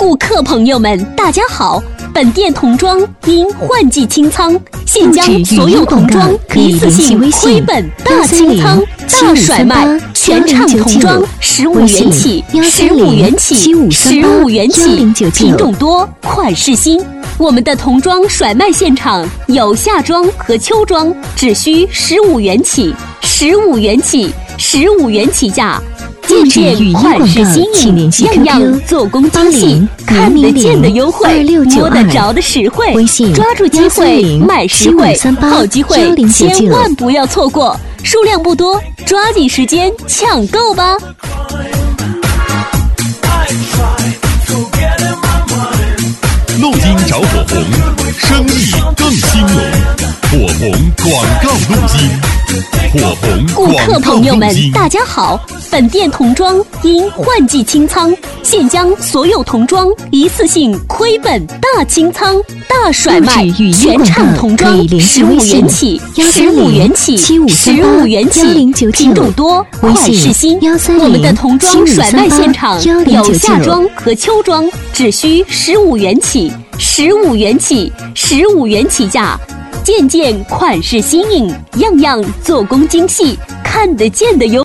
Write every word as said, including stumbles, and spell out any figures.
顾客朋友们，大家好！本店童装因换季清仓，现将所有童装一次性亏本大清仓、大甩卖，全场童装十五元起，十五元起，十五元起，品种多，款式新。我们的童装甩卖现场有夏装和秋装，只需十五元起，十五元起，十五元起价。件件款式新颖，样样做工精细，看得见的优惠，摸得着的实惠。抓住机会买实惠，好机会千万不要错过，数量不多，抓紧时间抢购吧！ 路金找火红，生意更兴隆。火红广告路金，火红顾客朋友们，大家好！本店童装因换季清仓，现将所有童装一次性亏本大清仓、大甩卖，全场童装十五元起，十五元起，十五元起，品种多，款式新。我们的童装甩卖现场有夏装和秋装，只需十五元起，十五元起，十五元起价。件件款式新颖，样样做工精细，看得见的优